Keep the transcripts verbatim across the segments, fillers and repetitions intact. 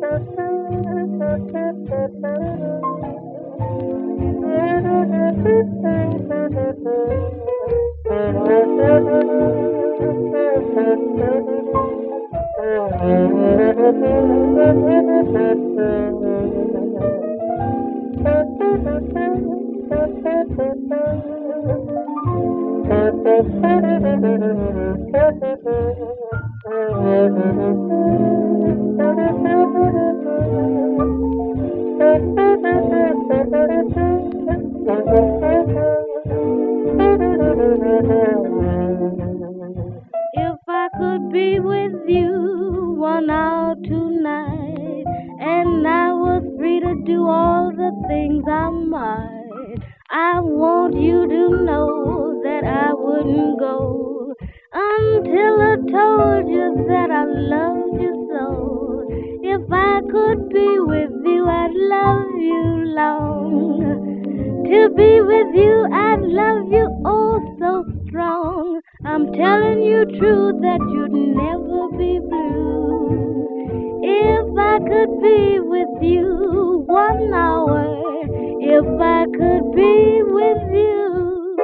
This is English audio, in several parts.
If I could be with you one hour tonight, and I was free to do all the things I might, I want you to know that I wouldn't go until I told you that I loved you so. If I could be with you, I'd love you long. To be with you, I'd love you oh so strong. I'm telling you true that you'd never be blue. If I could be with you one hour, if I could be with you.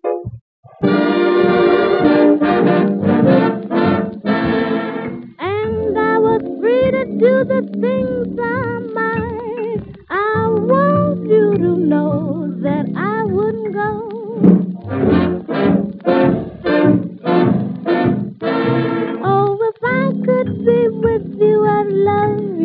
And I was free to do the things I might, I want you to know that I wouldn't go. Oh, if I could be with you, I'd love